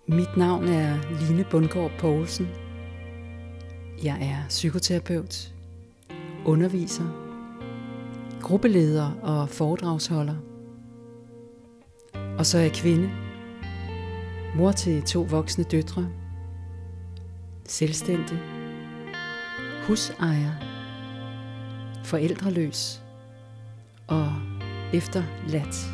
Mit navn er Line Bundgaard Poulsen. Jeg er psykoterapeut, underviser, gruppeleder og foredragsholder. Og så er jeg kvinde, mor til 2 voksne døtre, selvstændig, husejer, forældreløs og efterladt.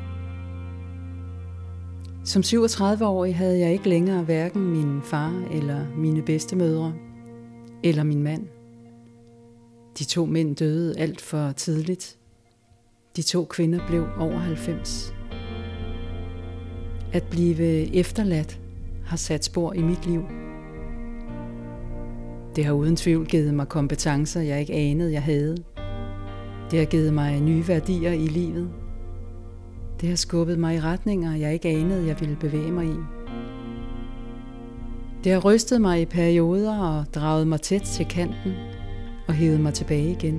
Som 37-årig havde jeg ikke længere hverken min far eller mine bedstemødre eller min mand. De 2 mænd døde alt for tidligt. De 2 kvinder blev over 90. At blive efterladt har sat spor i mit liv. Det har uden tvivl givet mig kompetencer, jeg ikke anede, jeg havde. Det har givet mig nye værdier i livet. Det har skubbet mig i retninger, jeg ikke anede, jeg ville bevæge mig i. Det har rystet mig i perioder og draget mig tæt til kanten og hævet mig tilbage igen.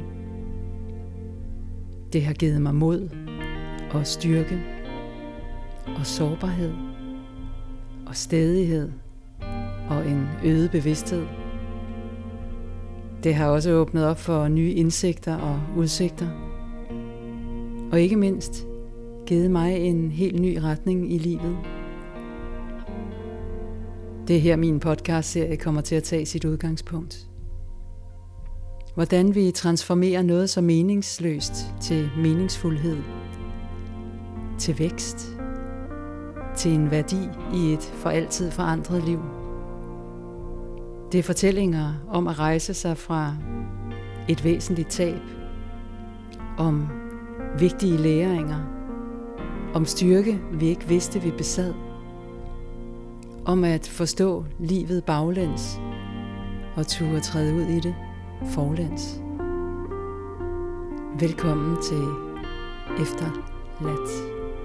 Det har givet mig mod og styrke og sårbarhed og stædighed og en øget bevidsthed. Det har også åbnet op for nye indsigter og udsigter. Og ikke mindst givet mig en helt ny retning i livet. Det er her min podcastserie kommer til at tage sit udgangspunkt. Hvordan vi transformerer noget så meningsløst til meningsfuldhed, til vækst, til en værdi i et for altid forandret liv. Det er fortællinger om at rejse sig fra et væsentligt tab, om vigtige læringer, om styrke, vi ikke vidste, vi besad, om at forstå livet baglæns og turde træde ud i det forlæns. Velkommen til Efterladt.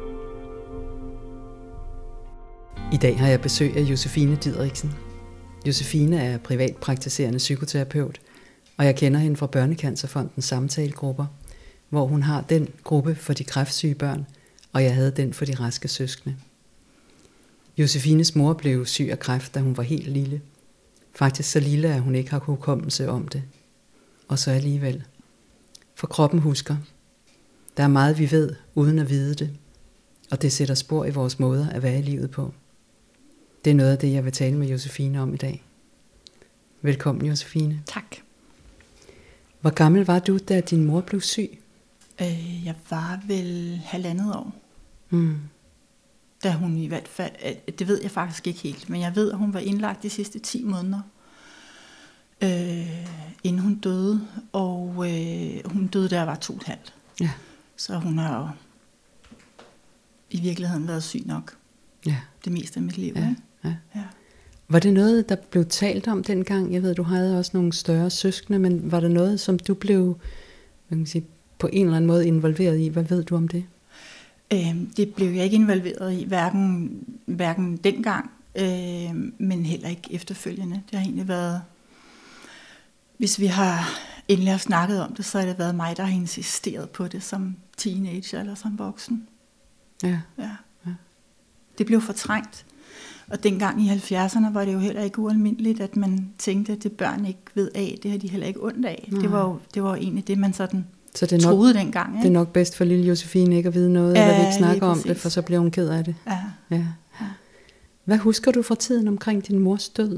I dag har jeg besøg af Josefine Didriksen. Josefine er privatpraktiserende psykoterapeut, og jeg kender hende fra Børnecancerfondens samtalegrupper, hvor hun har den gruppe for de kræftsyge børn, og jeg havde den for de raske søskende. Josefines mor blev syg af kræft, da hun var helt lille. Faktisk så lille, at hun ikke har hukommelse om det. Og så alligevel. For kroppen husker. Der er meget, vi ved, uden at vide det. Og det sætter spor i vores måder at være i livet på. Det er noget af det, jeg vil tale med Josefine om i dag. Velkommen, Josefine. Tak. Hvor gammel var du, da din mor blev syg? Jeg var vel 1,5 år. Da hun i hvert fald, det ved jeg faktisk ikke helt, men jeg ved, at hun var indlagt de sidste 10 måneder, inden hun døde, og hun døde, da jeg var 2,5. Ja. Så hun har jo i virkeligheden været syg nok. Ja. Det meste af mit liv. Ja. Ikke? Ja. Ja. Var det noget, der blev talt om dengang? Jeg ved, du havde også nogle større søskende, men var det noget, som du blev på en eller anden måde involveret i? Hvad ved du om det? Det blev jeg ikke involveret i, hverken dengang, men heller ikke efterfølgende. Det har egentlig været, hvis vi har endelig snakket om det, så har det været mig, der har insisteret på det som teenager eller som voksen. Ja. Ja. Det blev fortrængt. Og dengang i 70'erne var det jo heller ikke ualmindeligt, at man tænkte, at det børn ikke ved af, det har de heller ikke ondt af. Det var jo egentlig det, man sådan så det troede dengang. Ikke? Det er nok bedst for lille Josefine ikke at vide noget, eller vi ikke snakker om det, for så bliver hun ked af det. Ja. Hvad husker du fra tiden omkring din mors død?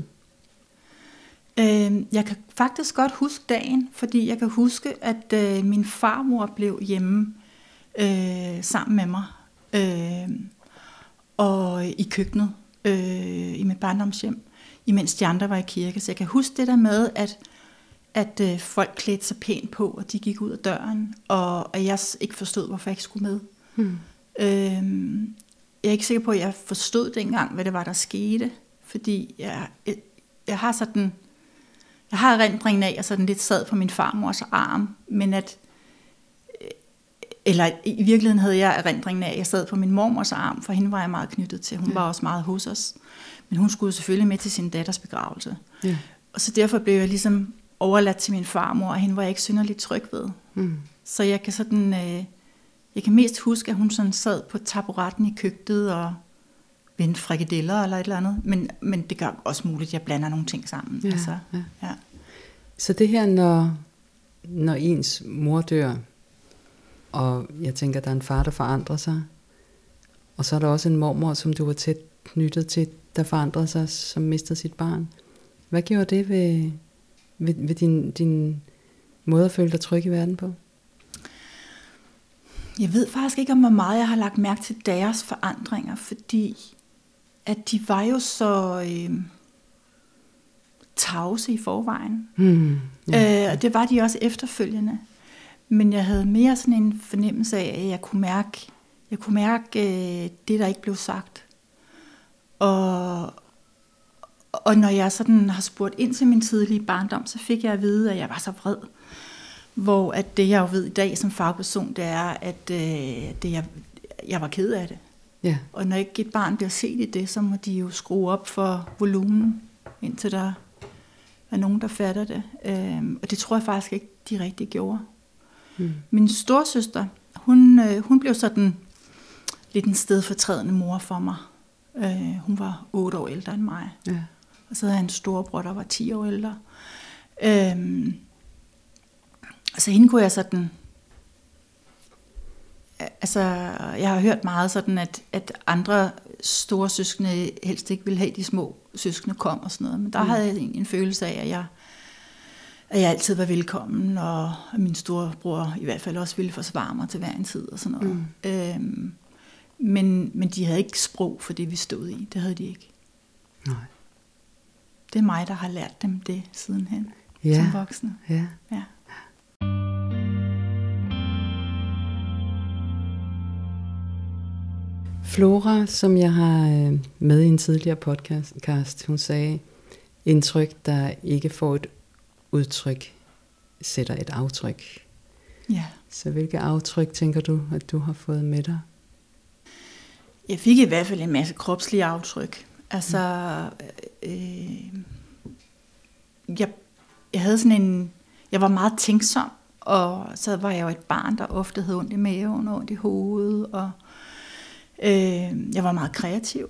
Jeg kan faktisk godt huske dagen, fordi jeg kan huske, at min farmor blev hjemme sammen med mig og i køkkenet i mit barndomshjem, imens de andre var i kirke. Så jeg kan huske det der med, at folk klædte sig pænt på, og de gik ud af døren, og at jeg ikke forstod, hvorfor jeg ikke skulle med. Jeg er ikke sikker på, at jeg forstod dengang, hvad det var, der skete, fordi jeg har erindringen af, at jeg sådan lidt sad på min farmors arm, men eller i virkeligheden havde jeg erindringen af, at jeg sad på min mormors arm, for hende var jeg meget knyttet til. Hun var også meget hos os, men hun skulle selvfølgelig med til sin datters begravelse. Ja. Og så derfor blev jeg ligesom overladt til min farmor, og hende var jeg ikke synderligt tryg ved. Så jeg kan sådan, jeg kan mest huske, at hun sådan sad på taburetten i køkkenet vente frikadeller eller et eller andet. Men det gør også muligt, at jeg blander nogle ting sammen. Ja, altså, ja. Ja. Så det her, når ens mor dør, og jeg tænker, der er en far, der forandrer sig, og så er der også en mormor, som du var tæt knyttet til, der forandrer sig, som mister sit barn. Hvad gjorde det ved din måde at føle dig tryg i verden på? Jeg ved faktisk ikke, om hvor meget jeg har lagt mærke til deres forandringer, fordi at de var jo så tavse i forvejen. Ja. Og det var de også efterfølgende. Men jeg havde mere sådan en fornemmelse af, at jeg kunne mærke det, der ikke blev sagt. Og når jeg sådan har spurgt ind til min tidlige barndom, så fik jeg at vide, at jeg var så vred. Hvor at det, jeg jo ved i dag som fagperson, det er, at jeg var ked af det. Ja. Og når ikke et barn bliver set i det, så må de jo skrue op for volumen, indtil der er nogen, der fatter det. Og det tror jeg faktisk ikke, de rigtig gjorde. Min storesøster, hun blev sådan lidt en stedfortrædende mor for mig. Hun var 8 år ældre end mig. Ja. Og så havde jeg en storebror, der var 10 år ældre. Altså hende kunne jeg sådan... Altså, jeg har hørt meget sådan, at andre store søskende helst ikke ville have, de små søskende kom og sådan noget. Men der havde jeg en følelse af, at jeg altid var velkommen, og at min storebror i hvert fald også ville forsvare mig til hver en tid og sådan noget. Men de havde ikke sprog for det, vi stod i. Det havde de ikke. Nej. Det er mig, der har lært dem det sidenhen, som voksne. Ja. Ja. Flora, som jeg har med i en tidligere podcast, hun sagde, indtryk, der ikke får et udtryk, sætter et aftryk. Ja. Så hvilke aftryk tænker du, at du har fået med dig? Jeg fik i hvert fald en masse kropslige aftryk. Altså, jeg havde sådan en... Jeg var meget tænksom, og så var jeg jo et barn, der ofte havde ondt i maven og ondt i hovedet, og jeg var meget kreativ.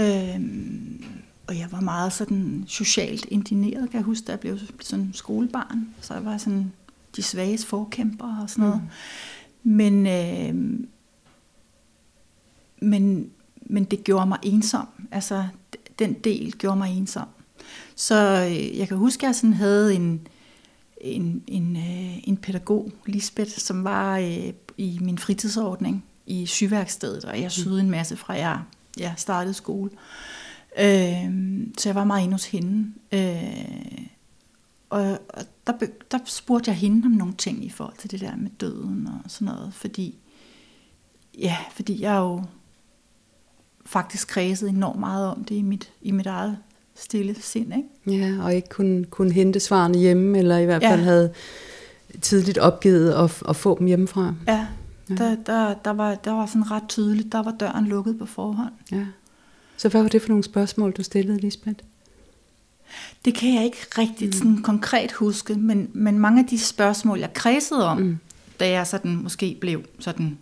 Og jeg var meget sådan socialt indigneret, kan jeg huske, da jeg blev sådan skolebarn. Så jeg var sådan de svages forkæmper og sådan noget. Men det gjorde mig ensom. Altså, den del gjorde mig ensom. Så jeg kan huske, at jeg sådan havde en pædagog, Lisbeth, som var i min fritidsordning i syværkstedet, og jeg syede en masse fra jeg startede skole. Så jeg var meget inde hos hende. Og der spurgte jeg hende om nogle ting i forhold til det der med døden og sådan noget, fordi jeg jo faktisk kredsede enormt meget om det i mit eget stille sind, ikke? Ja, og ikke kunne hente svarene hjemme, eller i hvert fald havde tidligt opgivet at få dem hjemmefra. Ja, der var sådan ret tydeligt, der var døren lukket på forhånd. Ja. Så hvad var det for nogle spørgsmål, du stillede, Lisbeth? Det kan jeg ikke rigtig sådan konkret huske, men mange af de spørgsmål, jeg kredsede om, da jeg sådan måske blev sådan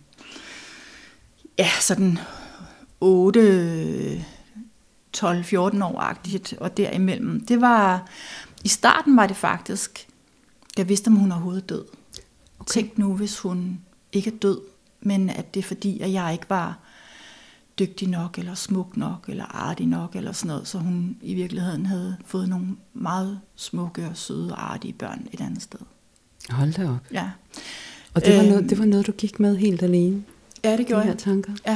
8, 12, 14 år-agtigt, og derimellem. Det var, i starten var det faktisk, jeg vidste, om hun er overhovedet død. Okay. Tænk nu, hvis hun ikke er død, men at det er fordi, at jeg ikke var dygtig nok, eller smuk nok, eller artig nok, eller sådan noget, så hun i virkeligheden havde fået nogle meget smukke og søde og artige børn et andet sted. Hold da op. Ja. Og det var noget, du gik med helt alene? Ja, det gjorde de her tanker? Ja.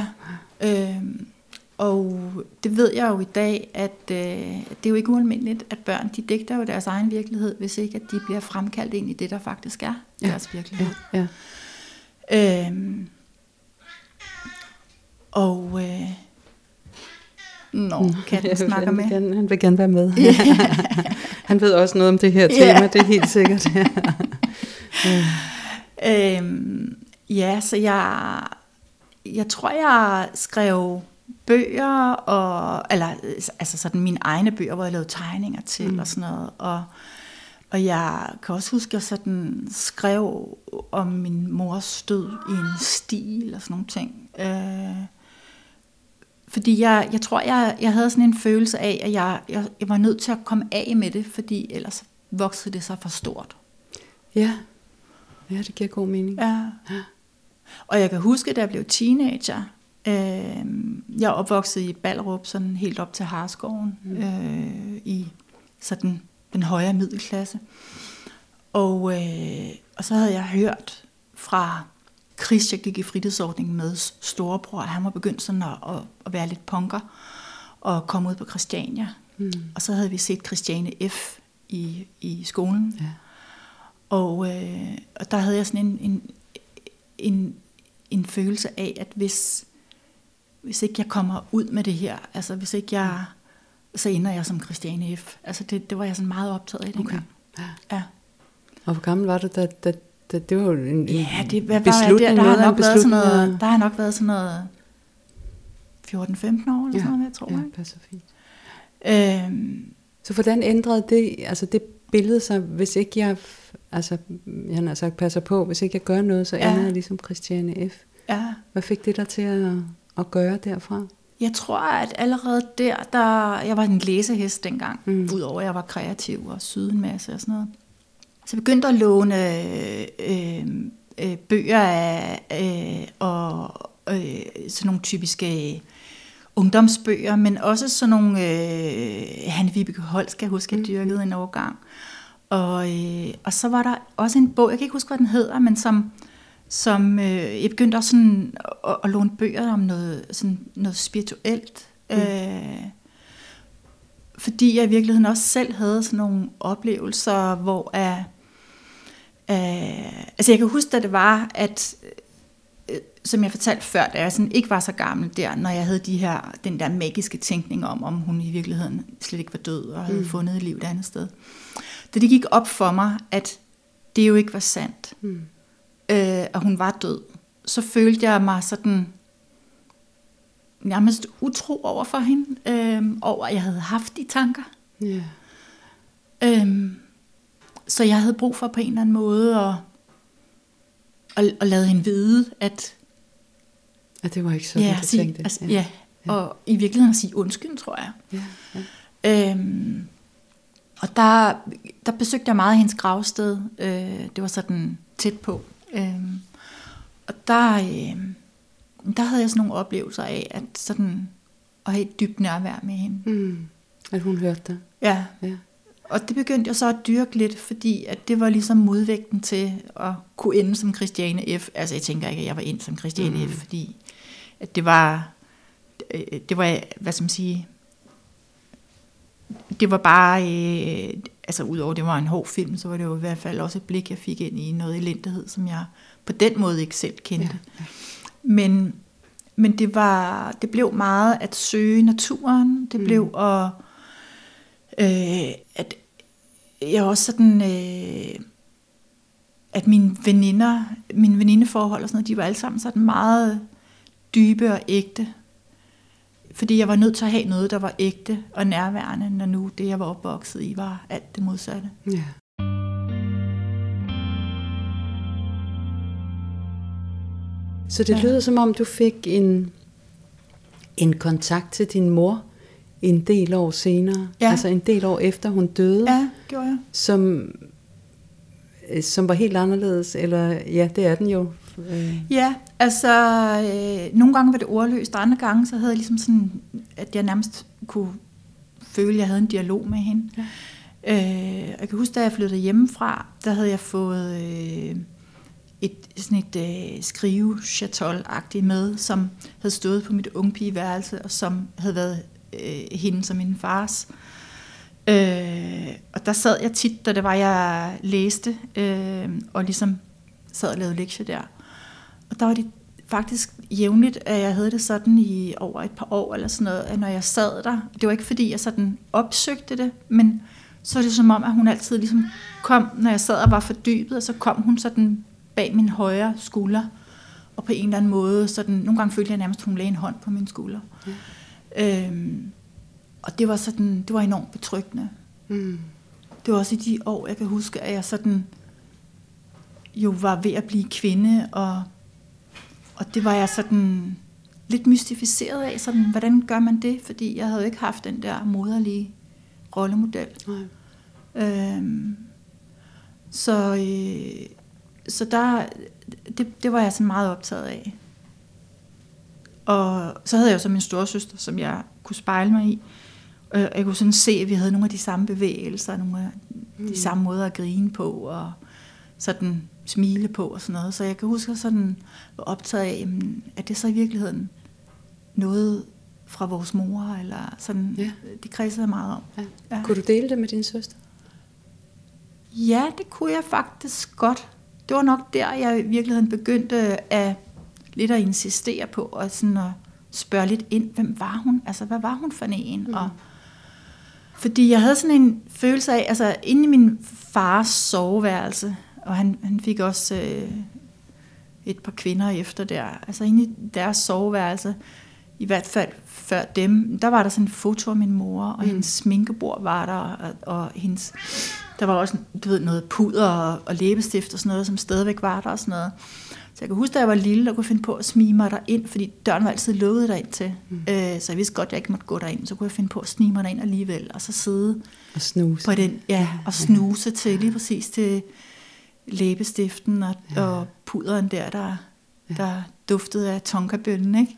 Og det ved jeg jo i dag, at det er jo ikke ualmindeligt, at børn, de digter jo deres egen virkelighed, hvis ikke at de bliver fremkaldt ind i det, der faktisk er deres virkelighed. Ja. Og katten snakker med. Han vil gerne være med. Han ved også noget om det her tema, det er helt sikkert. Så jeg tror, jeg skrev bøger, altså sådan mine egne bøger, hvor jeg lavede tegninger til og sådan noget. Og jeg kan også huske, at jeg sådan skrev om min mors død i en stil og sådan nogle ting. Fordi jeg tror, jeg havde sådan en følelse af, at jeg var nødt til at komme af med det, fordi ellers voksede det sig for stort. Ja, det giver god mening. Ja. Og jeg kan huske, da jeg blev teenager, jeg er opvokset i Ballerup, sådan helt op til Harskoven, i sådan den højere middelklasse. Og så havde jeg hørt fra Chris, jeg gik i fritidsordningen med storebror, han var begyndt sådan at være lidt punker, og komme ud på Christiania. Og så havde vi set Christiane F. i skolen. Ja. Og der havde jeg sådan en følelse af, at hvis ikke jeg kommer ud med det her, altså hvis ikke jeg, så ender jeg som Christiane F. Altså det var jeg sådan meget optaget af dengang. Okay. Ja. Og hvor gammel var du, da det var jo en beslutning? Der har nok været sådan noget 14-15 år eller sådan noget, jeg tror. Ja, passer fint. Så hvordan ændrede det, altså det billede sig, hvis ikke jeg har sagt passer på, hvis ikke jeg gør noget, så ender jeg ligesom Christiane F. Ja. Hvad fik det dig til at gøre derfra? Jeg tror, at allerede der jeg var en læsehest dengang, udover at jeg var kreativ og syede en masse og sådan noget. Så jeg begyndte at låne bøger og sådan nogle typiske ungdomsbøger, men også sådan nogle Hanne-Vibeke Holst, skal jeg huske, jeg dyrkede en årgang. Og så var der også en bog, jeg kan ikke huske, hvad den hedder, men som jeg begyndte også sådan at låne bøger om noget spirituelt. Fordi jeg i virkeligheden også selv havde sådan nogle oplevelser, hvor altså jeg kan huske, da det var, at som jeg fortalte før, da jeg sådan ikke var så gammel der, når jeg havde den der magiske tænkning om hun i virkeligheden slet ikke var død og havde fundet et liv et andet sted. Da det gik op for mig, at det jo ikke var sandt, at hun var død, så følte jeg mig sådan nærmest utro over for hende, over at jeg havde haft de tanker. Yeah. Så jeg havde brug for på en eller anden måde at lade hende vide, at det var ikke sådan, du tænkte. Altså, og i virkeligheden at sige undskyld, tror jeg. Ja. Og der besøgte jeg meget hendes gravsted. Det var sådan tæt på. Og der havde jeg sådan nogle oplevelser af, at sådan at have et dybt nærvær med hende. At hun hørte det. Ja. Og det begyndte jeg så at dyrke lidt, fordi at det var ligesom modvægten til at kunne ende som Christiane F. Altså jeg tænker ikke, at jeg var endt som Christiane F., fordi at det var, hvad skal man sige, det var bare, altså udover det var en hård film, så var det jo i hvert fald også et blik, jeg fik ind i noget elendighed, som jeg på den måde ikke selv kendte. Ja. Men det blev meget at søge naturen, det blev at jeg også sådan, at mine venindeforhold og sådan noget, de var alle sammen sådan meget dybe og ægte. Fordi jeg var nødt til at have noget, der var ægte og nærværende, når nu det, jeg var opvokset i, var alt det modsatte. Ja. Så det lyder som om, du fik en kontakt til din mor en del år senere. Ja. Altså en del år efter hun døde. Ja, gjorde jeg. Som var helt anderledes, eller ja, det er den jo. Ja, altså nogle gange var det ordløst, andre gange så havde jeg ligesom sådan, at jeg nærmest kunne føle, at jeg havde en dialog med hende. Ja. Jeg kan huske, da jeg flyttede hjemmefra, der havde jeg fået et skrivechatol-agtigt med, som havde stået på mit ungepigeværelse, og som havde været hende som min fars. Og der sad jeg tit, da det var, jeg læste, og ligesom sad og lavede lektier der. Og der var det faktisk jævnligt, at jeg havde det sådan i over et par år, eller sådan noget, at når jeg sad der, det var ikke fordi, jeg sådan opsøgte det, men så er det som om, at hun altid ligesom kom, når jeg sad og var fordybet, og så kom hun sådan bag min højre skulder, og på en eller anden måde, sådan, nogle gange følte jeg nærmest, at hun lagde en hånd på min skulder. Og det var sådan, det var enormt betryggende. Det var også i de år, jeg kan huske, at jeg sådan jo var ved at blive kvinde, og det var jeg sådan, lidt mystificeret af, sådan, hvordan gør man det? Fordi jeg havde jo ikke haft den der moderlige rollemodel. Nej. Så der, det var jeg sådan meget optaget af. Og så havde jeg jo så min storesøster, som jeg kunne spejle mig i. Og jeg kunne sådan se, at vi havde nogle af de samme bevægelser, nogle af de samme måder at grine på, og sådan smile på og sådan noget. Så jeg kan huske, at sådan var optaget af, jamen, at det så i virkeligheden noget fra vores mor, eller sådan, det kredsede jeg meget om. Ja. Ja. Kunne du dele det med din søster? Ja, det kunne jeg faktisk godt. Det var nok der, jeg i virkeligheden begyndte at insistere på, og sådan at spørge lidt ind, hvem var hun? Altså, hvad var hun for en? Og fordi jeg havde sådan en følelse af, altså inde i min fars soveværelse, og han fik også et par kvinder efter der, altså inde i deres soveværelse, i hvert fald før dem, der var der sådan en foto af min mor, og hendes sminkebord var der, og hendes, der var også, du ved, noget puder og læbestift og sådan noget, som stadigvæk var der og sådan noget. Så jeg kan huske, da jeg var lille, og kunne finde på at smige mig derind, fordi døren var altid lukket derind til. Så jeg vidste godt, at jeg ikke måtte gå derind. Så kunne jeg finde på at snige mig derind alligevel, og så sidde og snuse. På den, og snuse til lige præcis til læbestiften og puderen der duftede af tonkabønnen, ikke?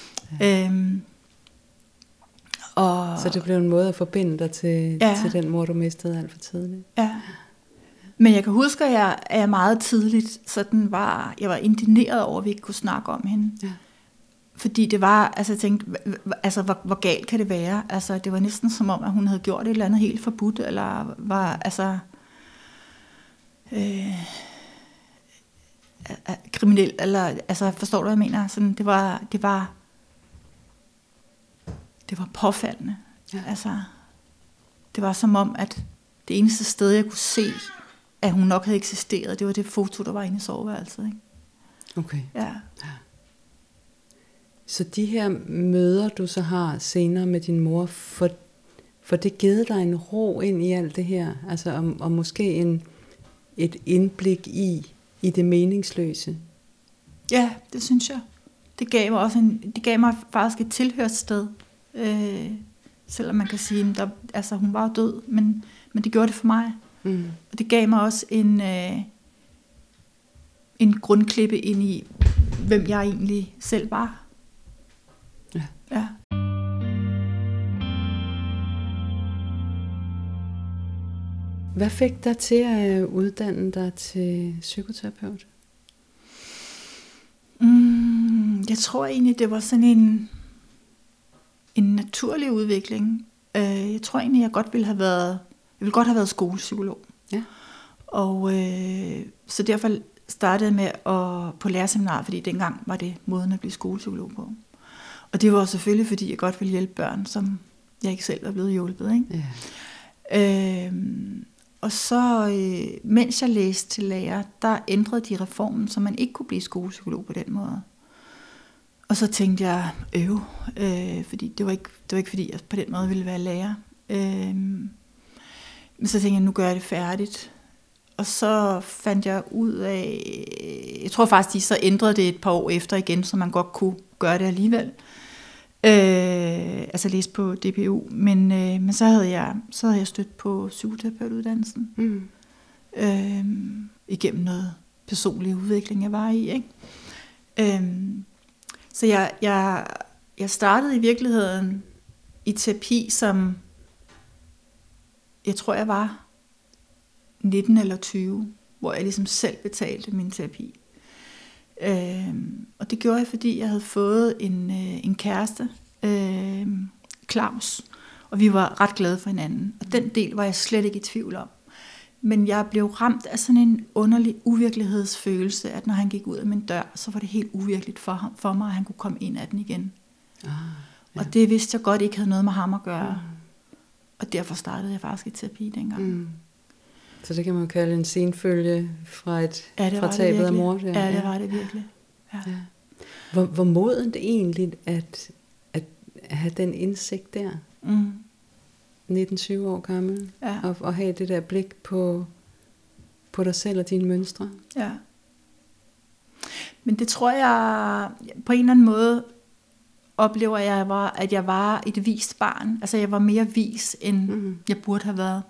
Så det blev en måde at forbinde dig til den mor, du mistede alt for tidligt. Ja. Men jeg kan huske, at jeg meget tidligt jeg var indigneret over, at vi ikke kunne snakke om hende. Ja. Fordi det var, altså jeg tænkte, altså hvor galt kan det være? Altså det var næsten som om, at hun havde gjort et eller andet helt forbudt, eller var, altså kriminel, eller, altså forstår du, hvad jeg mener? Sådan, det var påfaldende. Ja. Altså, det var som om, at det eneste sted, jeg kunne se, at hun nok havde eksisteret, det var det foto, der var inde i soveværelset. Ikke? Okay. Ja. Så de her møder, du så har senere med din mor, for det givet dig en ro ind i alt det her? Altså, og måske et indblik i det meningsløse? Ja, det synes jeg. Det gav mig faktisk et tilhørssted. Selvom man kan sige, at hun var død, men det gjorde det for mig. Og det gav mig også en grundklippe ind i, hvem jeg egentlig selv var. Ja. Hvad fik dig til at uddanne dig til psykoterapeut? Jeg tror egentlig, det var sådan en naturlig udvikling. Jeg tror egentlig, jeg ville godt have været skolepsykolog. Ja. Og så derfor startede jeg med på lærerseminar, fordi dengang var det måden at blive skolepsykolog på. Og det var selvfølgelig, fordi jeg godt ville hjælpe børn, som jeg ikke selv var blevet hjulpet. Ikke? Ja. Og så, mens jeg læste til lærer, der ændrede de reformen, så man ikke kunne blive skolepsykolog på den måde. Og så tænkte jeg, fordi det var ikke fordi jeg på den måde ville være lærer. Men så tænkte jeg, nu gør jeg det færdigt. Og så fandt jeg ud af, jeg tror faktisk, de så ændrede det et par år efter igen, så man godt kunne gøre det alligevel. Altså læse på DPU. Men så havde jeg stødt på psykoterapeutuddannelsen. Igennem noget personlig udvikling, jeg var i. Ikke? Så jeg startede i virkeligheden i terapi, som jeg tror, jeg var 19 eller 20, hvor jeg ligesom selv betalte min terapi. Og det gjorde jeg, fordi jeg havde fået en kæreste, Claus, og vi var ret glade for hinanden. Og den del var jeg slet ikke i tvivl om. Men jeg blev ramt af sådan en underlig uvirkelighedsfølelse, at når han gik ud af min dør, så var det helt uvirkeligt for mig, at han kunne komme ind ad den igen. Ja. Og det vidste jeg godt ikke havde noget med ham at gøre. Og derfor startede jeg faktisk i terapi dengang. Så det kan man jo kalde en senfølge fra tabet af mor. Ja, det var det virkelig. Ja. Ja. Hvor modent egentlig at have den indsigt der? 19-20 år gammel, og have det der blik på dig selv og dine mønstre. Ja. Men det tror jeg på en eller anden måde oplever jeg, at jeg var et vist barn. Altså jeg var mere vis, end jeg burde have været.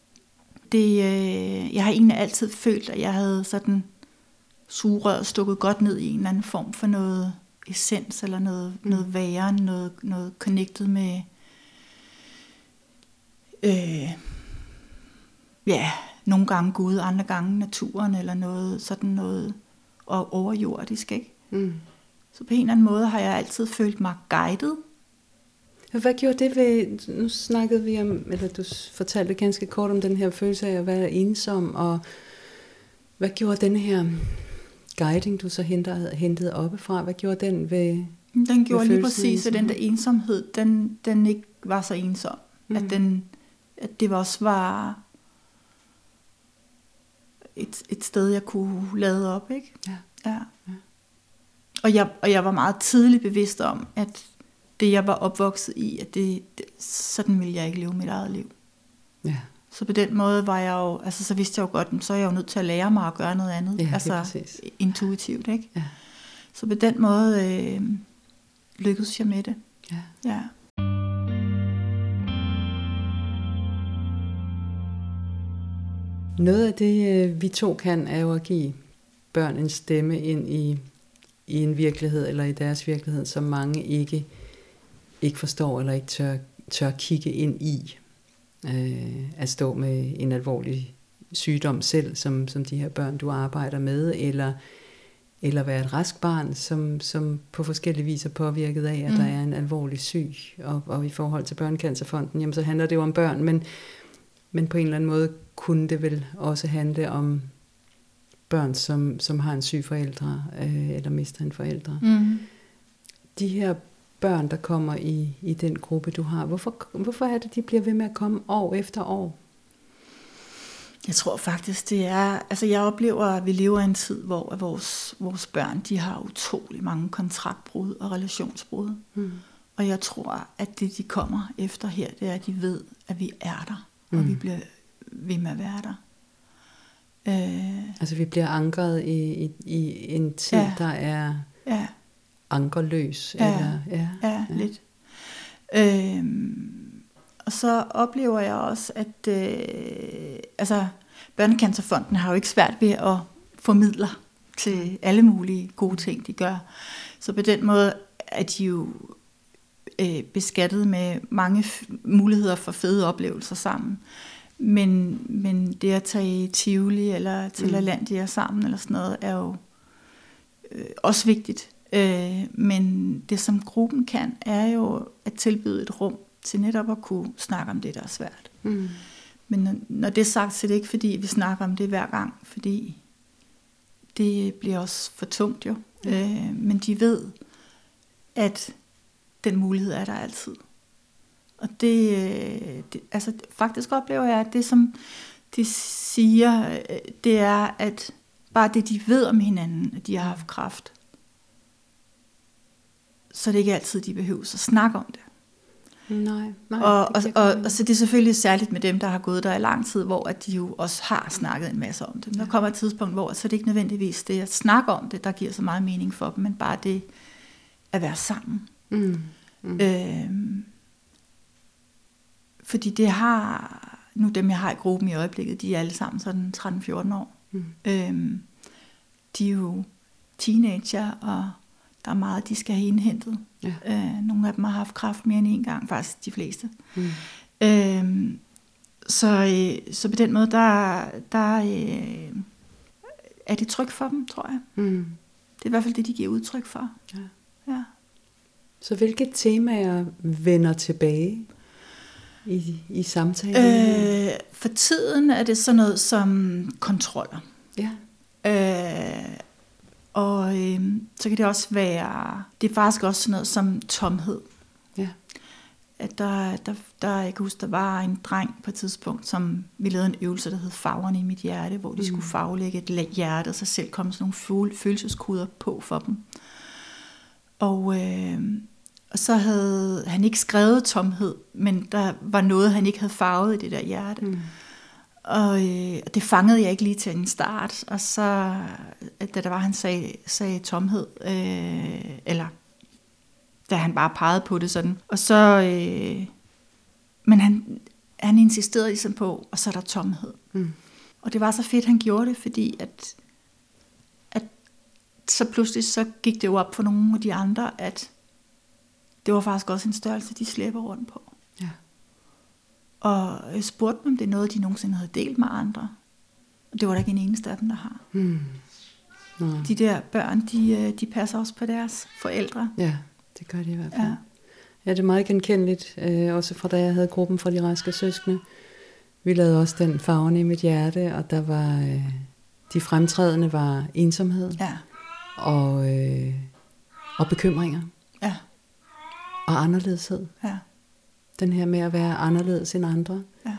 Jeg har egentlig altid følt, at jeg havde sådan sugerøret stukket godt ned i en eller anden form for noget essens, eller noget væren, noget connected med nogle gange Gud, andre gange naturen, eller noget sådan noget overjordisk, ikke? Så på en eller anden måde har jeg altid følt mig guidet. Hvad gjorde det ved, nu snakkede vi om, eller du fortalte ganske kort om den her følelse af at være ensom, og hvad gjorde den her guiding, du så hentede oppefra, hvad gjorde den ved? Den gjorde lige præcis, at den der ensomhed, den ikke var så ensom. At det også var et sted, jeg kunne lade op, ikke? Ja. Og jeg var meget tidligt bevidst om, at det jeg var opvokset i, at sådan ville jeg ikke leve mit eget liv. Ja. Så på den måde var jeg jo, altså så vidste jeg jo godt, så er jeg jo nødt til at lære mig at gøre noget andet, altså intuitivt, ikke? Ja. Så på den måde lykkedes jeg med det. Ja. Noget af det, vi to kan, er jo at give børn en stemme ind i en virkelighed, eller i deres virkelighed, som mange ikke forstår, eller ikke tør kigge ind i. At stå med en alvorlig sygdom selv, som de her børn, du arbejder med, eller være et rask barn, som på forskellige vis er påvirket af, at der er en alvorlig syg. Og i forhold til Børnecancerfonden, jamen så handler det jo om børn, men på en eller anden måde kunne det vel også handle om børn, som har en syg forældre, eller mister en forældre. De her børn, der kommer i den gruppe, du har, hvorfor er det, de bliver ved med at komme år efter år? Jeg tror faktisk, det er, altså jeg oplever, at vi lever i en tid, hvor vores børn, de har utrolig mange kontraktbrud og relationsbrud. Og jeg tror, at det, de kommer efter her, det er, at de ved, at vi er der, og vi bliver ved med at være der. Altså vi bliver ankret i en tid, der er ankerløs. Ja, lidt. Og så oplever jeg også, at altså Børnecancerfonden har jo ikke svært ved at få midler til alle mulige gode ting, de gør. Så på den måde er de jo beskattet med mange muligheder for fede oplevelser sammen. Men det at tage i Tivoli eller til Lalandia sammen eller sådan noget, er jo også vigtigt. Men det som gruppen kan, er jo at tilbyde et rum til netop at kunne snakke om det, der er svært. Men når det er sagt, så er det ikke fordi, vi snakker om det hver gang, fordi det bliver også for tungt jo. Men de ved, at den mulighed er der altid. Og det altså faktisk oplever jeg, at det som de siger, det er, at bare det de ved om hinanden, at de har haft kræft, så er det ikke altid, de behøver at snakke om det. Nej. Og så det er selvfølgelig særligt med dem, der har gået der i lang tid, hvor at de jo også har snakket en masse om det. Der kommer et tidspunkt, hvor så er det ikke nødvendigvis det at snakke om det, der giver så meget mening for dem, men bare det at være sammen. Fordi det har, nu dem jeg har i gruppen i øjeblikket, de er alle sammen sådan 13-14 år. De er jo teenager, og der er meget, de skal have indhentet. Nogle af dem har haft kræft mere end en gang, faktisk de fleste. Så på den måde, der er det trygt for dem, tror jeg. Det er i hvert fald det, de giver udtryk for. Ja. Så hvilke temaer vender tilbage i samtalen? For tiden er det sådan noget som kontroller. Og så kan det også være, det er faktisk også sådan noget som tomhed. At jeg kan huske, der var en dreng på et tidspunkt, som vi lavede en øvelse, der hed Farverne i mit hjerte, hvor de skulle farvelægge et hjerte, og så selv kom sådan nogle følelseskoder på for dem. Og så havde han ikke skrevet tomhed, men der var noget, han ikke havde farvet i det der hjerte. Og det fangede jeg ikke lige til en start. Og så, da der var, han sagde tomhed, eller da han bare pegede på det sådan. Og så, men han insisterede ligesom på, og så er der tomhed. Og det var så fedt, han gjorde det, fordi at så pludselig så gik det jo op for nogle af de andre, at det var faktisk også en størrelse, de slæber rundt på. Ja. Og jeg spurgte dem, om det er noget, de nogensinde havde delt med andre. Og det var der ikke en eneste af dem, der har. De der børn, de passer også på deres forældre. Ja, det gør de i hvert fald. Ja, det er meget genkendeligt, også fra da jeg havde gruppen fra de raske søskende. Vi lavede også den Farven i mit hjerte, og der var de fremtrædende var ensomhed og bekymringer. Ja. Og anderledeshed. Ja. Den her med at være anderledes end andre. Ja.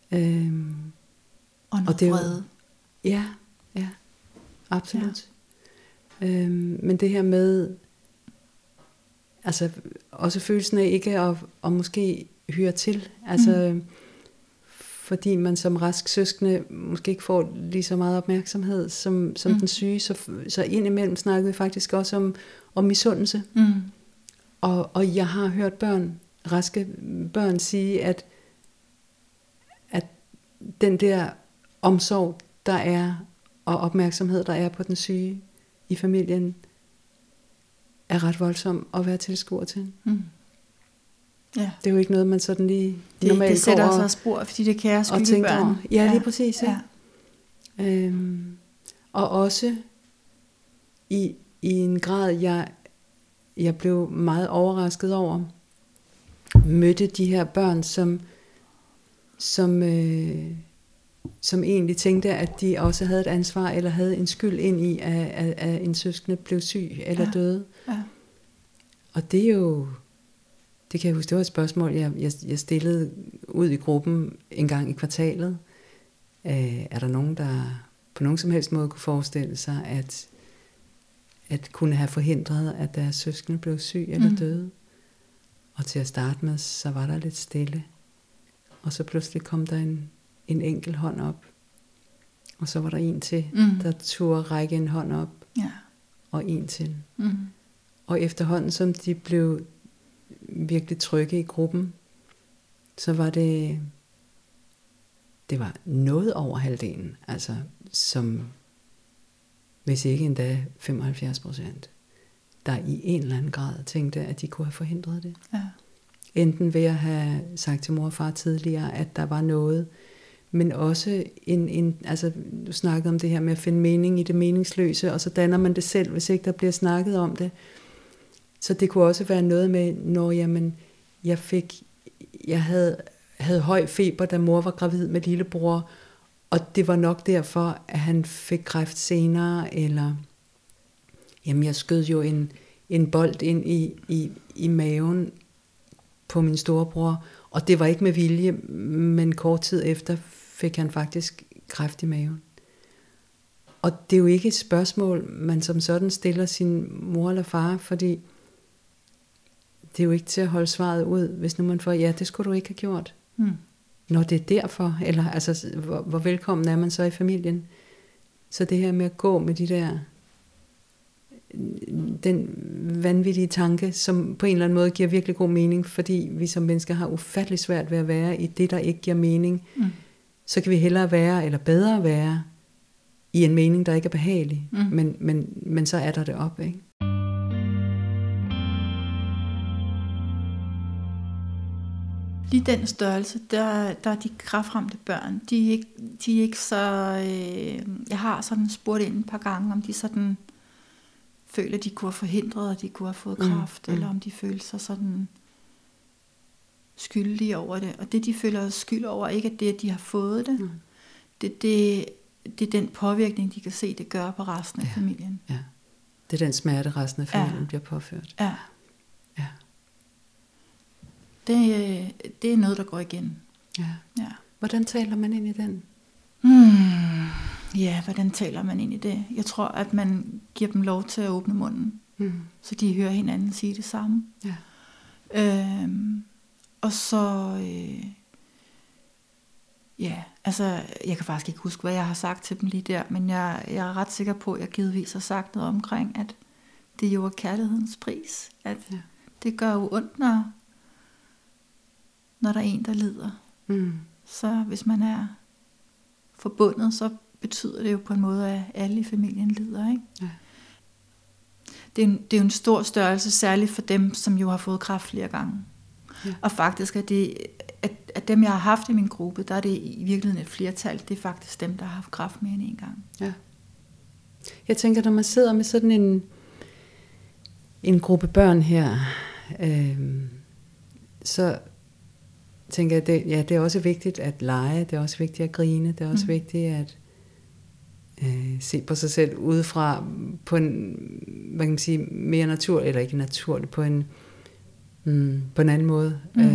Og noget vrede. Ja, absolut. Ja. Men det her med, altså også følelsen af ikke at måske høre til, altså fordi man som rask søskende måske ikke får lige så meget opmærksomhed som den syge, så indimellem snakkede vi faktisk også om misundelse. Og jeg har hørt raske børn sige, at den der omsorg, der er, og opmærksomhed, der er på den syge i familien, er ret voldsom at være tilskuer til. Ja. Det er jo ikke noget, man sådan lige normalt det sætter sig spor, fordi det kære skylde børn. Ja, lige præcis. Ja. Og også i en grad, jeg blev meget overrasket over, mødte de her børn, som egentlig tænkte, at de også havde et ansvar, eller havde en skyld ind i, at en søskende blev syg eller døde. Ja. Og det er jo, det kan jeg huske, det var et spørgsmål, jeg stillede ud i gruppen en gang i kvartalet. Er der nogen, der på nogen som helst måde kunne forestille sig, at kunne have forhindret, at deres søskende blev syg eller døde? Og til at starte med, så var der lidt stille. Og så pludselig kom der en enkelt hånd op. Og så var der en til, der turde række en hånd op. Ja. Og en til. Og efterhånden, som de blev virkelig trygge i gruppen, så var det var noget over halvdelen. Altså som, hvis ikke endda 75%, der i en eller anden grad tænkte, at de kunne have forhindret det. Ja. Enten ved at have sagt til mor og far tidligere, at der var noget, men også altså du snakkede om det her med at finde mening i det meningsløse, og så danner man det selv, hvis ikke der bliver snakket om det. Så det kunne også være noget med, når jeg havde høj feber, da mor var gravid med lillebror, og det var nok derfor, at han fik kræft senere, eller jeg skød jo en bold ind i maven på min storebror, og det var ikke med vilje, men kort tid efter fik han faktisk kræft i maven. Og det er jo ikke et spørgsmål, man som sådan stiller sin mor eller far, fordi det er jo ikke til at holde svaret ud, hvis nu man får, ja, det skulle du ikke have gjort. Når det er derfor, eller altså, hvor velkommen er man så i familien. Så det her med at gå med den vanvittige tanke, som på en eller anden måde giver virkelig god mening, fordi vi som mennesker har ufattelig svært ved at være i det, der ikke giver mening. Så kan vi hellere være, eller bedre være, i en mening, der ikke er behagelig. Men så er der det op, ikke? Lige den størrelse, der er de kræftramte børn, de er ikke så... jeg har sådan spurgt ind et par gange, om de sådan føler, at de kunne have forhindret, at de kunne have fået kræft, eller om de føler sig sådan skyldige over det. Og det, de føler skyld over, ikke at det, at de har fået det. Det er den påvirkning, de kan se, det gør på resten af familien. Ja. Det er den smerte, resten af familien bliver påført. Ja. Ja. Det er noget, der går igen. Ja. Hvordan taler man ind i den? Ja, hvordan taler man ind i det? Jeg tror, at man giver dem lov til at åbne munden, så de hører hinanden sige det samme. Ja. Og så... altså, jeg kan faktisk ikke huske, hvad jeg har sagt til dem lige der, men jeg er ret sikker på, at jeg givetvis har sagt noget omkring, at det er jo kærlighedens pris, at Det gør jo ondt, når der er en, der lider. Så hvis man er forbundet, så betyder det jo på en måde, at alle i familien lider, ikke? Ja. Det er jo en stor størrelse, særligt for dem, som jo har fået kræft flere gange. Ja. Og faktisk er det, at dem, jeg har haft i min gruppe, der er det i virkeligheden et flertal. Det er faktisk dem, der har haft kræft mere end en gang. Ja. Jeg tænker, når man sidder med sådan en gruppe børn her, så tænker jeg, det er også vigtigt at lege, det er også vigtigt at grine, det er også vigtigt at se på sig selv udefra på en, hvad kan man sige, mere naturlig, eller ikke naturligt, på en anden måde.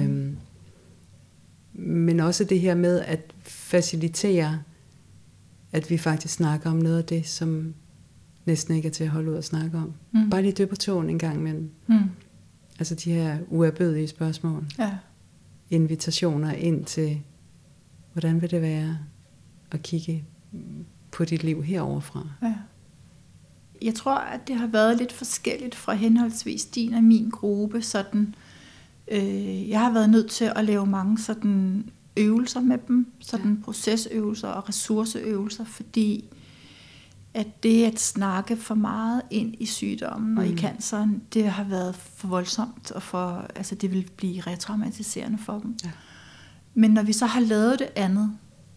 Men også det her med at facilitere, at vi faktisk snakker om noget af det, som næsten ikke er til at holde ud at snakke om. Bare lige døber tåen en gang imellem. Altså de her uerbødige spørgsmål. Ja. Invitationer ind til, hvordan vil det være at kigge på dit liv heroverfra. Ja. Jeg tror, at det har været lidt forskelligt fra henholdsvis din og min gruppe. Sådan, jeg har været nødt til at lave mange sådan øvelser med dem, sådan procesøvelser og ressourceøvelser, fordi at det at snakke for meget ind i sygdommen og i canceren, det har været for voldsomt, og altså det vil blive retraumatiserende for dem. Ja. Men når vi så har lavet det andet,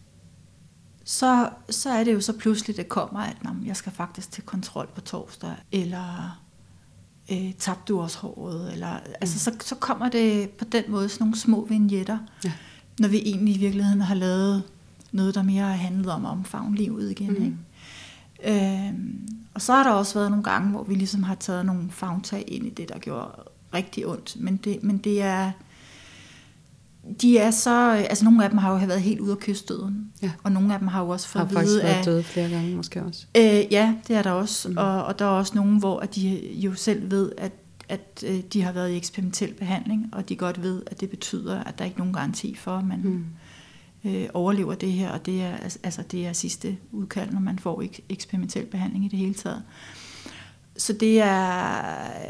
så er det jo så pludselig, det kommer, at jeg skal faktisk til kontrol på torsdag, eller tabte du også håret, eller, altså så kommer det på den måde sådan nogle små vignetter, når vi egentlig i virkeligheden har lavet noget, der mere har handlet om at omfavne livet igen, ikke? Og så har der også været nogle gange, hvor vi ligesom har taget nogle favntag ind i det, der gjorde rigtig ondt, men det er, de er så, altså nogle af dem har jo været helt ude af kystdøden, og nogle af dem har jo også fået at vide, faktisk været døde flere gange måske også. Ja, det er der også, og der er også nogen, hvor de jo selv ved, at de har været i eksperimentel behandling, og de godt ved, at det betyder, at der ikke er nogen garanti for, at man overlever det her, og det er, altså det er sidste udkald, når man får eksperimentel behandling i det hele taget. Så det er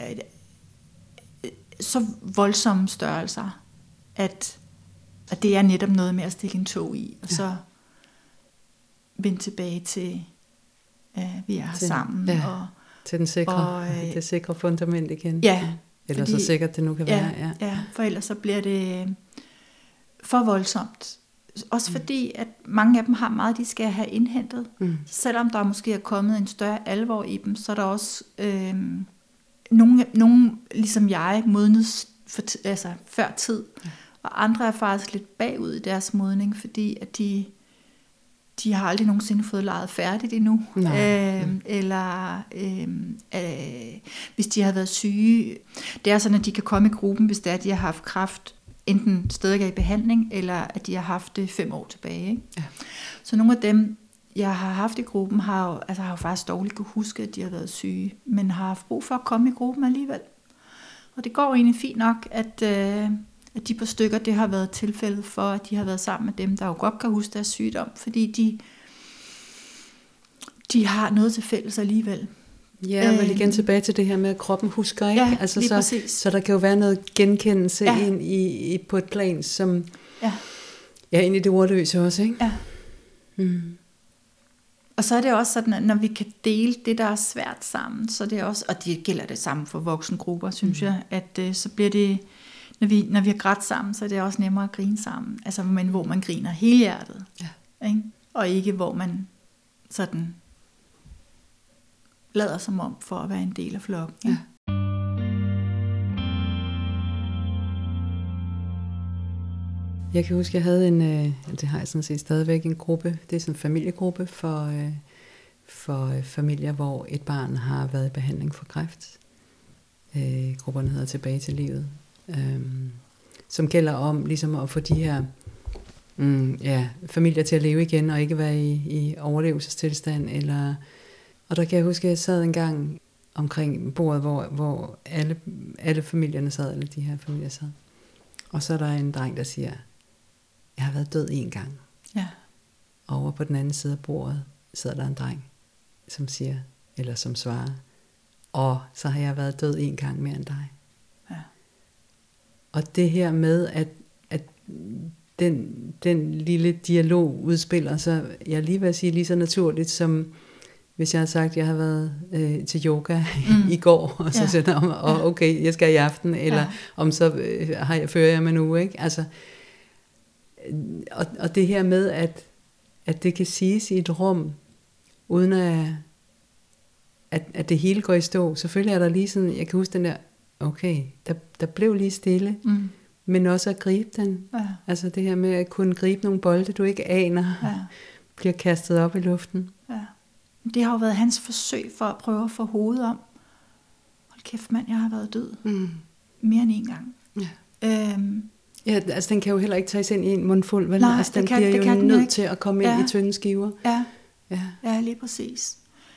så voldsomme størrelser, at det er netop noget med at stikke en tog i, og så vende tilbage til, vi er her sammen. Og, til den sikre, det sikre fundament igen. Ja. Eller fordi, så sikkert det nu kan være. Ja, for ellers så bliver det for voldsomt. Også fordi, at mange af dem har meget, de skal have indhentet. Selvom der måske er kommet en større alvor i dem, så er der også nogle ligesom jeg, modnes før tid. Og andre er faktisk lidt bagud i deres modning, fordi at de har aldrig nogensinde fået leget færdigt endnu. Eller hvis de har været syge. Det er sådan, at de kan komme i gruppen, hvis det er, at de har haft kræft, enten stadig i behandling, eller at de har haft det 5 år tilbage. Ikke? Ja. Så nogle af dem, jeg har haft i gruppen, har jo faktisk dårligt kunne huske, at de har været syge, men har haft brug for at komme i gruppen alligevel. Og det går egentlig fint nok, at de par stykker, det har været tilfældet for, at de har været sammen med dem, der jo godt kan huske deres sygdom, fordi de har noget til fælles alligevel. Ja, men igen tilbage til det her med, at kroppen husker, ikke? Ja, altså, så der kan jo være noget genkendelse ind i på et plan, som ind i det ordløse også, ikke? Ja. Og så er det også sådan, at når vi kan dele det, der er svært sammen, så det er også, og det gælder det samme for voksengrupper, synes jeg, at så bliver det, når vi har grædt sammen, så er det også nemmere at grine sammen. Altså, hvor man griner helhjertet. Ja. Ikke? Og ikke, hvor man sådan lader som om for at være en del af flokken. Ja. Jeg kan huske, jeg havde det har jeg sådan set stadigvæk, en gruppe, det er sådan en familiegruppe for familier, hvor et barn har været i behandling for kræft. Grupperne hedder Tilbage til livet. Som gælder om ligesom at få de her familier til at leve igen, og ikke være i overlevelsestilstand. Og der kan jeg huske, at jeg sad en gang omkring bordet, hvor alle familierne sad, alle de her familier sad. Og så er der en dreng, der siger, jeg har været død 1 gang. Ja. Og over på den anden side af bordet sidder der en dreng, som siger, eller som svarer, og så har jeg været død 1 gang mere end dig. Ja. Og det her med, at den lille dialog udspiller sig, jeg lige vil sige, lige så naturligt, som hvis jeg har sagt, at jeg har været til yoga i går, og så siger jeg, okay, jeg skal i aften, eller om så fører jeg mig nu, ikke? Altså, og det her med, at det kan siges i et rum, uden at det hele går i stå. Selvfølgelig er der lige sådan, jeg kan huske den der, okay, der blev lige stille, men også at gribe den. Ja. Altså det her med at kunne gribe nogle bolde, du ikke aner, bliver kastet op i luften. Ja. Det har jo været hans forsøg for at prøve at få hovedet om. Hold kæft mand, jeg har været død. Mere end en gang. Ja. Ja, altså den kan jo heller ikke tages ind i en mundfuld, vel? Nej, altså, den bliver jo nødt til at komme ind i tynde skiver. Ja, lige præcis.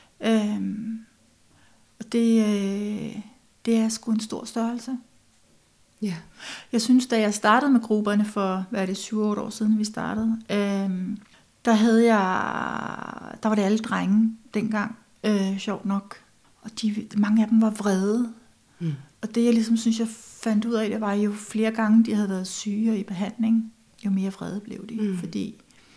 Og det er sgu en stor størrelse. Ja. Jeg synes, da jeg startede med grupperne for, 7-8 år siden vi startede, der var det alle drenge dengang, sjovt nok. Og mange af dem var vrede. Og det jeg ligesom synes, jeg fandt ud af, det var jo flere gange, de havde været syge og i behandling, jo mere vrede blev de. Fordi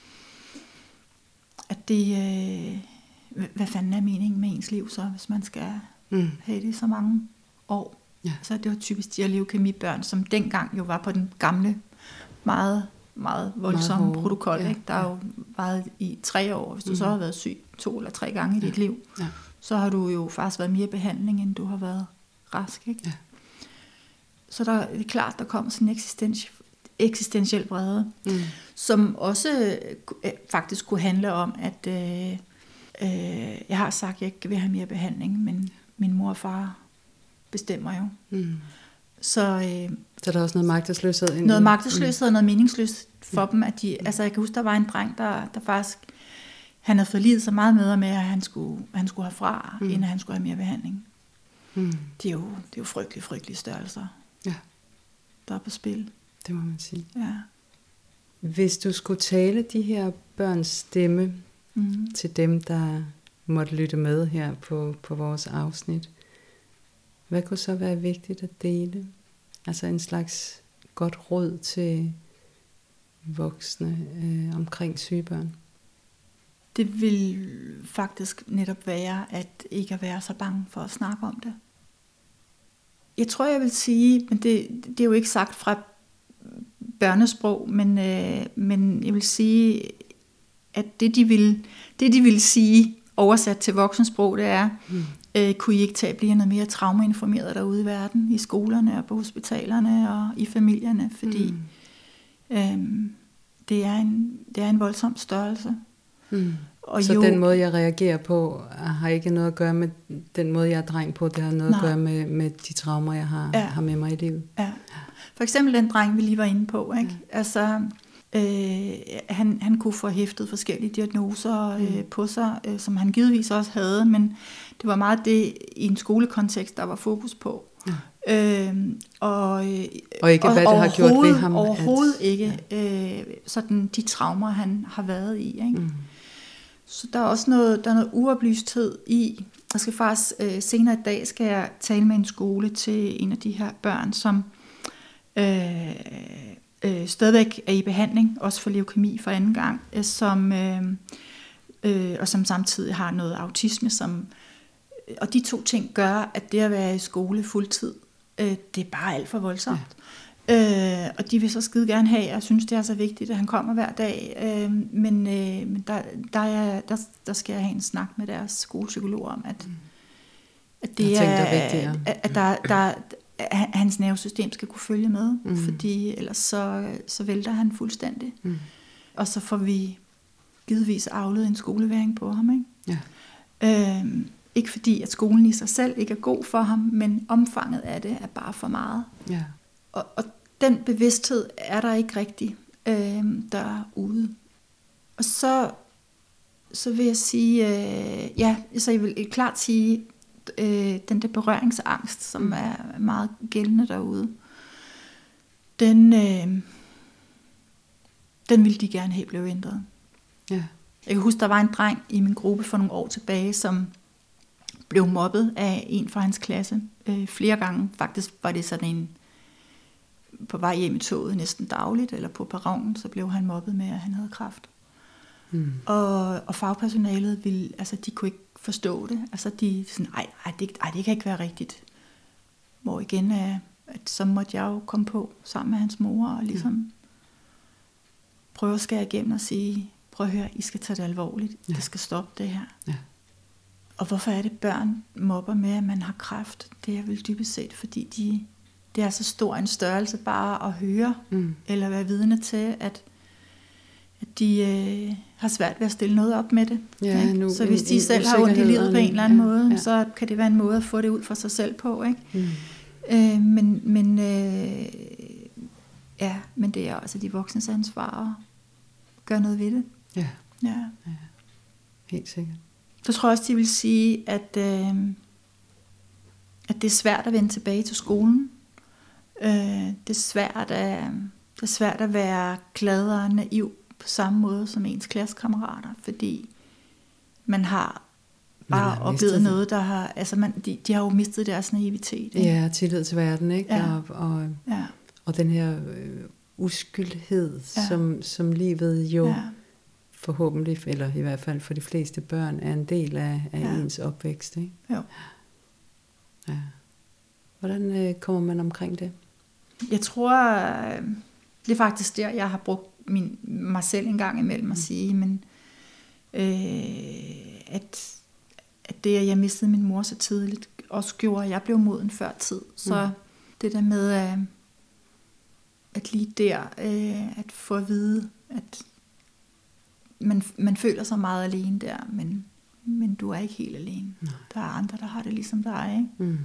at det, hvad fanden er meningen med ens liv så, hvis man skal have det så mange år. Ja. Så det var typisk de her leukæmibørn, som dengang jo var på den gamle, meget, meget voldsomme protokol. Ja. Ikke? Der har jo været i 3 år, hvis du så har været syg 2 eller 3 gange i dit liv, så har du jo faktisk været mere i behandling, end du har været rask. Ikke? Ja. Så det er klart, der kom sådan en eksistentiel vrede, som også faktisk kunne handle om, at jeg har sagt, at jeg ikke vil have mere behandling, men min mor og far bestemmer jo. Så der er også noget magtesløshed. Noget magtesløshed og noget meningsløst for dem. At de, altså jeg kan huske, der var en dreng, der faktisk, han havde forlidet sig meget med, at han skulle herfra, inden han skulle have mere behandling. Det er jo frygtelige størrelser, der er på spil. Det må man sige. Ja. Hvis du skulle tale de her børns stemme til dem, der måtte lytte med her på vores afsnit, hvad kunne så være vigtigt at dele? Altså en slags godt råd til voksne omkring syge børn. Det vil faktisk netop være, at ikke at være så bange for at snakke om det. Jeg tror, jeg vil sige, men det er jo ikke sagt fra børnesprog, men jeg vil sige, at det de vil sige, oversat til voksensprog, det er, kunne I ikke blive noget mere traumeinformeret derude i verden, i skolerne og på hospitalerne og i familierne, fordi det er en voldsom størrelse. Og så den måde, jeg reagerer på, har ikke noget at gøre med den måde, jeg er dreng på, det har noget at gøre med de traumer, jeg har med mig i livet. Ja. For eksempel den dreng, vi lige var inde på, ikke? Altså, han kunne få hæftet forskellige diagnoser på sig, som han givetvis også havde, men det var meget det i en skolekontekst, der var fokus på. Ja. Og ikke hvad det har gjort ved ham. Overhovedet ikke sådan de traumer, han har været i. Ikke? Så der er også noget uoplysthed i. Jeg skal faktisk senere i dag skal jeg tale med en skole til en af de her børn, som stadigvæk er i behandling, også for leukæmi for anden gang, og som samtidig har noget autisme, og de 2 ting gør, at det at være i skole fuldtid, det er bare alt for voldsomt. Og de vil så skide gerne have, og synes, det er så vigtigt, at han kommer hver dag, men der skal jeg have en snak med deres skolepsykolog om, at det at hans nervesystem skal kunne følge med, fordi ellers så vælter han fuldstændig. Og så får vi givetvis afledt en skoleværing på ham. Ikke? Ja. Ikke fordi, at skolen i sig selv ikke er god for ham, men omfanget af det er bare for meget. Ja. Og den bevidsthed er der ikke rigtig derude. Og så vil jeg sige, så jeg vil klart sige, den der berøringsangst, som er meget gældende derude, den ville de gerne have blevet ændret. Ja. Jeg kan huske, der var en dreng i min gruppe for nogle år tilbage, som blev mobbet af en fra hans klasse flere gange. Faktisk var det sådan en på vej hjem i toget næsten dagligt, eller på perronen, så blev han mobbet med, at han havde kræft. Og fagpersonalet ville, altså de kunne ikke forstå det. Altså de sådan, det kan ikke være rigtigt. Hvor igen at så måtte jeg jo komme på sammen med hans mor og ligesom prøve at skære igennem og sige, prøv at høre, I skal tage det alvorligt. Det skal stoppe det her. Ja. Og hvorfor er det, børn mobber med, at man har kræft? Det er vel dybest set, fordi det er så stor en størrelse bare at høre, eller være vidne til, at de har svært ved at stille noget op med det. Ja, nu, så hvis de selv har ondt i livet på en eller anden måde, så kan det være en måde at få det ud for sig selv på. Ikke? Men det er altså de voksnes ansvar at gøre noget ved det. Ja. Helt sikkert. Så tror jeg også, de vil sige, at det er svært at vende tilbage til skolen. Det er svært at være glad og naiv på samme måde som ens klassekammerater, fordi man har bare oplevet noget, der har, altså de har jo mistet deres naivitet. Ikke? Ja, tillid til verden, ikke? Ja. Og den her uskyldhed, som livet jo forhåbentlig, eller i hvert fald for de fleste børn, er en del af ens opvækst, ikke? Jo. Ja. Hvordan kommer man omkring det? Jeg tror, det er faktisk der, jeg har brugt mig selv en gang imellem at sige, men at det, at jeg mistede min mor så tidligt, også gjorde, at jeg blev moden før tid. Så det der med, at lige der, at få at vide, at man føler sig meget alene der, men du er ikke helt alene. Nej. Der er andre, der har det ligesom dig, ikke?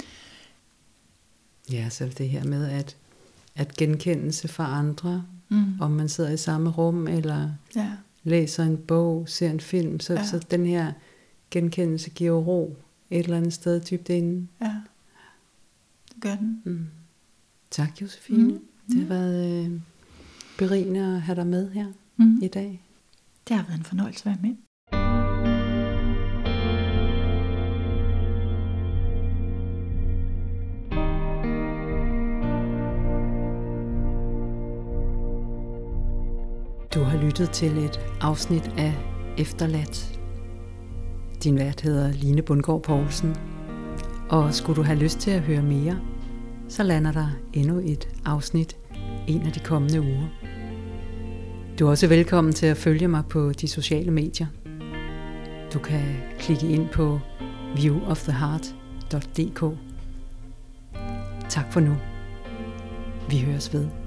Ja, så det her med at genkendelse fra andre, om man sidder i samme rum, eller læser en bog, ser en film, så den her genkendelse giver ro et eller andet sted dybt inde. Ja, det gør den. Tak, Josefine. Det har været berigende at have dig med her i dag. Det har været en fornøjelse at være med. Du har lyttet til et afsnit af Efterladt. Din vært hedder Line Bundgaard Poulsen. Og skulle du have lyst til at høre mere, så lander der endnu et afsnit en af de kommende uger. Du er også velkommen til at følge mig på de sociale medier. Du kan klikke ind på viewoftheheart.dk. Tak for nu. Vi høres ved.